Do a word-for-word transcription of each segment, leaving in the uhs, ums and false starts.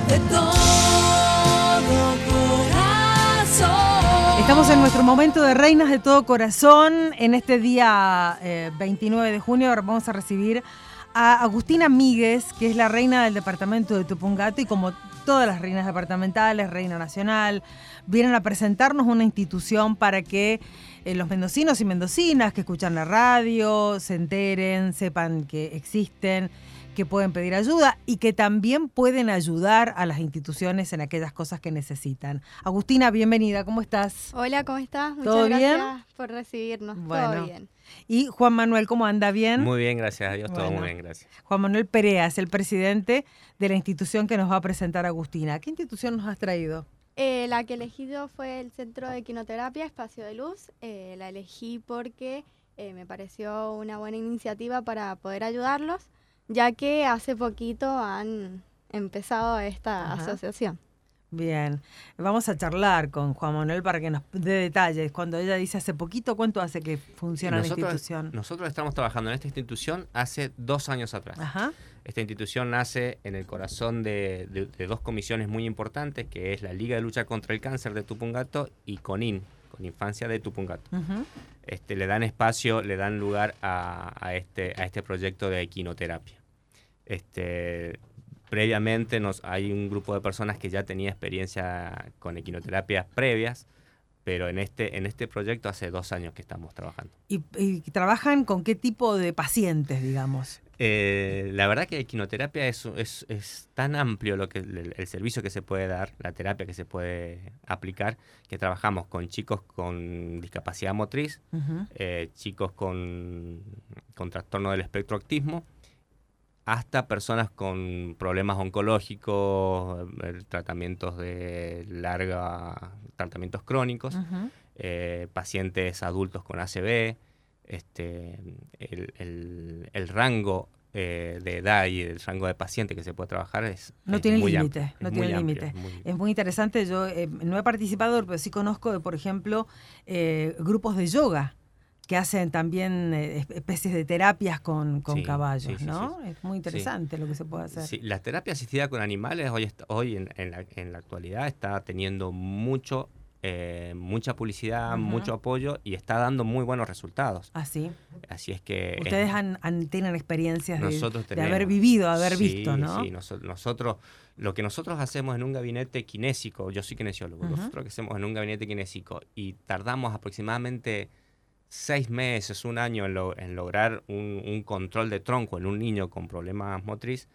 de todo corazón. Estamos en nuestro momento de Reinas de todo corazón. En este día eh, veintinueve de junio vamos a recibir a Agustina Míguez, que es la reina del departamento de Tupungato, y como todas las reinas departamentales, reina nacional, vienen a presentarnos una institución para que eh, los mendocinos y mendocinas que escuchan la radio se enteren, sepan que existen, que pueden pedir ayuda y que también pueden ayudar a las instituciones en aquellas cosas que necesitan. Agustina, bienvenida, ¿cómo estás? Hola, ¿cómo estás? Muchas ¿Todo gracias bien? por recibirnos. Bueno. Todo bien. Y Juan Manuel, ¿cómo anda? ¿Bien? Muy bien, gracias a Dios, todo Bueno. muy bien, gracias. Juan Manuel Perea es el presidente de la institución que nos va a presentar Agustina. ¿Qué institución nos has traído? Eh, la que elegí yo fue el Centro de Equinoterapia Espacio de Luz. Eh, la elegí porque eh, me pareció una buena iniciativa para poder ayudarlos, ya que hace poquito han empezado esta Ajá. asociación. Bien, vamos a charlar con Juan Manuel para que nos dé detalles. Cuando ella dice hace poquito, ¿cuánto hace que funciona nosotros, la institución? Nosotros estamos trabajando en esta institución hace dos años atrás. Ajá. Esta institución nace en el corazón de, de, de dos comisiones muy importantes, que es la Liga de Lucha contra el Cáncer de Tupungato y CONIN, con Infancia de Tupungato. Uh-huh. Este, le dan espacio, le dan lugar a, a, este, a este proyecto de equinoterapia. Este, previamente nos, hay un grupo de personas que ya tenía experiencia con equinoterapias previas, pero en este, en este proyecto hace dos años que estamos trabajando. ¿Y, y trabajan con qué tipo de pacientes, digamos? Eh, la verdad que la equinoterapia es, es, es tan amplio lo que el, el servicio que se puede dar, la terapia que se puede aplicar, que trabajamos con chicos con discapacidad motriz, Uh-huh. eh, chicos con, con trastorno del espectro autismo, hasta personas con problemas oncológicos, eh, tratamientos de larga, tratamientos crónicos, Uh-huh. eh, pacientes adultos con A C V. Este, el, el, el rango eh, de edad y el rango de paciente que se puede trabajar es No es tiene muy límite, amplio, no es tiene muy amplio, límite. es muy- Es muy interesante. Yo eh, no he participado, pero sí conozco, de, por ejemplo, eh, grupos de yoga que hacen también eh, especies de terapias con, con Sí, caballos, sí, sí, ¿no? sí. Es muy interesante lo que se puede hacer. Sí, la terapia asistida con animales hoy, est- hoy en, en, la, en la actualidad está teniendo mucho, eh, mucha publicidad, Ujú. mucho apoyo y está dando muy buenos resultados. ¿Ah, sí? Así es que... Ustedes es- han, han- tienen experiencias de, nosotros de tenemos, haber vivido, haber sí, visto, ¿no? Sí, noso- nosotros, lo que nosotros hacemos en un gabinete kinésico, yo soy kinesiólogo, Ujú. nosotros lo que hacemos en un gabinete kinésico y tardamos aproximadamente seis meses, un año en, lo- en lograr un, un control de tronco en un niño con problemas motriz,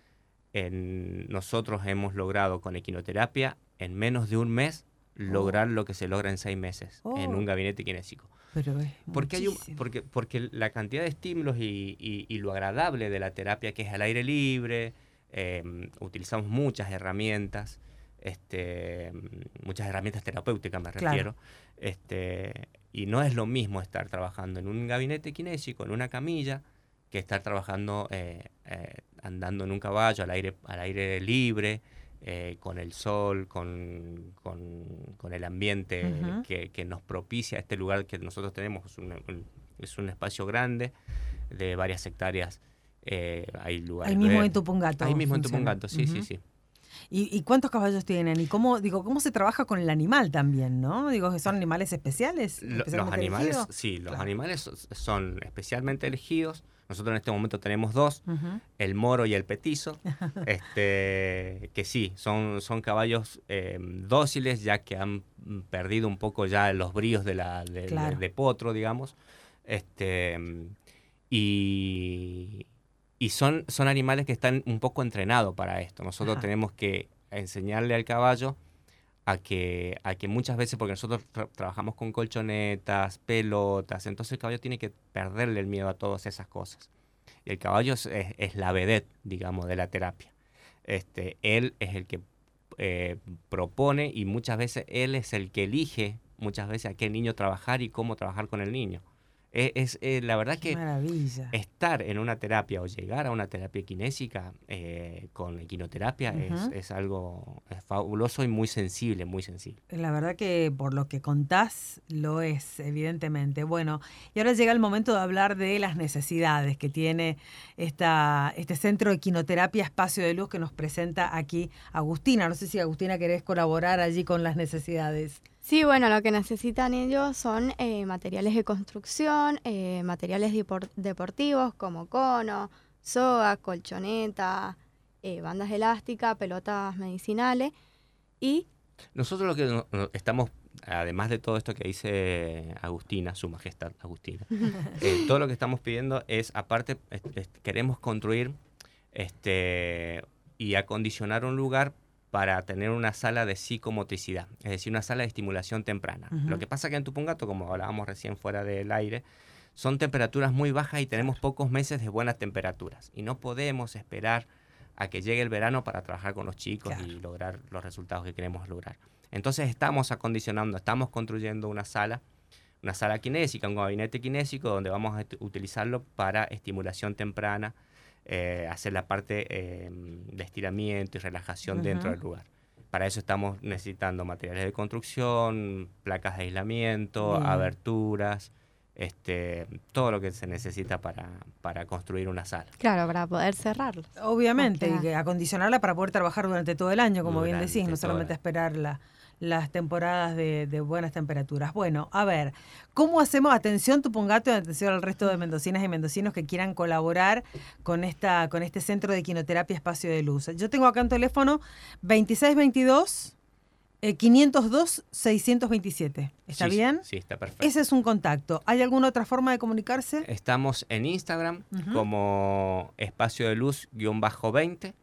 en, nosotros hemos logrado con equinoterapia en menos de un mes lograr lo que se logra en seis meses Oh. en un gabinete kinésico. Pero es Porque, hay un, muchísimo. porque, porque la cantidad de estímulos y, y- y lo agradable de la terapia, que es al aire libre, eh, utilizamos muchas herramientas, este, muchas herramientas terapéuticas me Claro. refiero, este, y no es lo mismo estar trabajando en un gabinete kinésico, en una camilla, que estar trabajando eh, eh, andando en un caballo al aire, al aire libre, eh, con el sol, con, con, con el ambiente Ujú. que, que nos propicia este lugar que nosotros tenemos. Es un, un- es un espacio grande de varias hectáreas. Eh, hay lugares Ahí mismo verdes. en Tupungato. Ahí mismo en funciona. Tupungato, sí, Ujú. sí, sí. ¿Y, ¿Y cuántos caballos tienen? ¿Y cómo, digo, cómo se trabaja con el animal también, no? Digo, ¿son animales especiales? Lo- los especialmente animales, elegidos? sí, los Claro. animales so- son especialmente elegidos. Nosotros en este momento tenemos dos, Ujú. el moro y el petizo, este, que sí, son, son caballos eh, dóciles, ya que han mm, perdido un poco ya los bríos de, la, de, Claro. de- de potro, digamos. Este, y y son, son animales que están un poco entrenados para esto. Nosotros Ajá. tenemos que enseñarle al caballo a que, a que muchas veces, porque nosotros tra- trabajamos con colchonetas, pelotas, entonces el caballo tiene que perderle el miedo a todas esas cosas. Y el caballo es, es- es la vedette, digamos, de la terapia. Este, él es el que eh, propone y muchas veces él es el que elige muchas veces a qué niño trabajar y cómo trabajar con el niño. Es, es, eh, la verdad Qué que maravilla. estar en una terapia o llegar a una terapia kinésica eh, con equinoterapia Ujú. es, es algo es fabuloso y muy sensible, muy sensible. La verdad que por lo que contás lo es, evidentemente. Bueno, y ahora llega el momento de hablar de las necesidades que tiene esta, este centro de quinoterapia Espacio de Luz que nos presenta aquí Agustina. No sé si Agustina querés colaborar allí con las necesidades. Sí, bueno, lo que necesitan ellos son eh, materiales de construcción, eh, materiales depor- deportivos como cono, soga, colchoneta, eh, bandas elásticas, pelotas medicinales y Nosotros lo que no- no- estamos, además de todo esto que dice Agustina, su majestad Agustina, eh, todo lo que estamos pidiendo es, aparte, es- es- queremos construir este, y acondicionar un lugar para tener una sala de psicomotricidad, es decir, una sala de estimulación temprana. Ujú. Lo que pasa que en Tupungato, como hablábamos recién fuera del aire, son temperaturas muy bajas y tenemos pocos meses de buenas temperaturas. Y no podemos esperar a que llegue el verano para trabajar con los chicos Claro. y lograr los resultados que queremos lograr. Entonces estamos acondicionando, estamos construyendo una sala, una sala kinésica, un gabinete kinésico donde vamos a utilizarlo para estimulación temprana, eh, hacer la parte eh, de estiramiento y relajación Ujú. dentro del lugar. Para eso estamos necesitando materiales de construcción, placas de aislamiento, Bien. aberturas, este, todo lo que se necesita para, para construir una sala. claro, para poder cerrarlos. Obviamente, Más y que que acondicionarla para poder trabajar durante todo el año, como bien Durante decís, no todo solamente el- esperar la- las temporadas de, de buenas temperaturas. Bueno, a ver, ¿cómo hacemos? Atención Tupungato y atención al resto de mendocinas y mendocinos que quieran colaborar con esta con este centro de quinoterapia Espacio de Luz. Yo tengo acá un teléfono veintiséis veintidós eh, quinientos dos seiscientos veintisiete. ¿Está Sí, sí, bien? Sí, está perfecto. Ese es un contacto. ¿Hay alguna otra forma de comunicarse? Estamos en Instagram Ujú. como espacio de luz veinte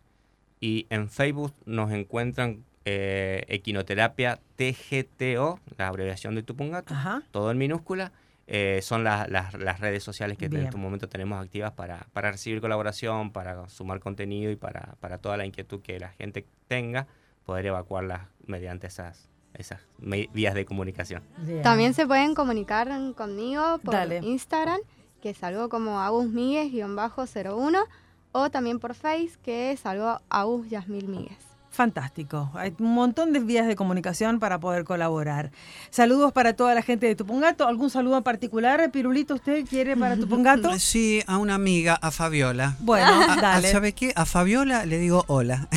y en Facebook nos encuentran eh, Equinoterapia T G T O, la abreviación de Tupungato, Ajá. todo en minúscula. Eh, son la- las- las redes sociales que Bien. en este momento tenemos activas para, para recibir colaboración, para sumar contenido y para, para toda la inquietud que la gente tenga, poder evacuarlas mediante esas, esas me- vías de comunicación. Bien. También se pueden comunicar conmigo por Dale. Instagram, que es algo como agusmíguez-cero uno, o también por Face, que es algo agusyasmil míguez. Fantástico. Hay un montón de vías de comunicación para poder colaborar. Saludos para toda la gente de Tupungato. ¿Algún saludo en particular, Pirulito, usted quiere para Tupungato? Sí, a una amiga, a Fabiola. Bueno, A- a- dale. ¿Sabe qué? A Fabiola le digo hola.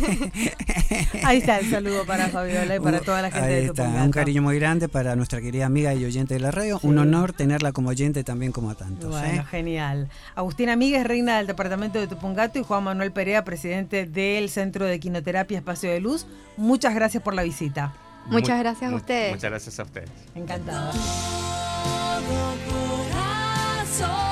Ahí está el saludo para Fabiola y para toda la gente Ahí de está, Tupungato. un cariño muy grande para nuestra querida amiga y oyente de la radio. Sí. Un honor tenerla como oyente también como a tantos. Bueno, ¿eh? genial. Agustina Míguez, reina del departamento de Tupungato, y Juan Manuel Perea, presidente del Centro de Quinoterapia Espacio de Luz. Muchas gracias por la visita. Muchas Mu- gracias a mu- ustedes. Muchas gracias a ustedes. Encantada. todo corazón.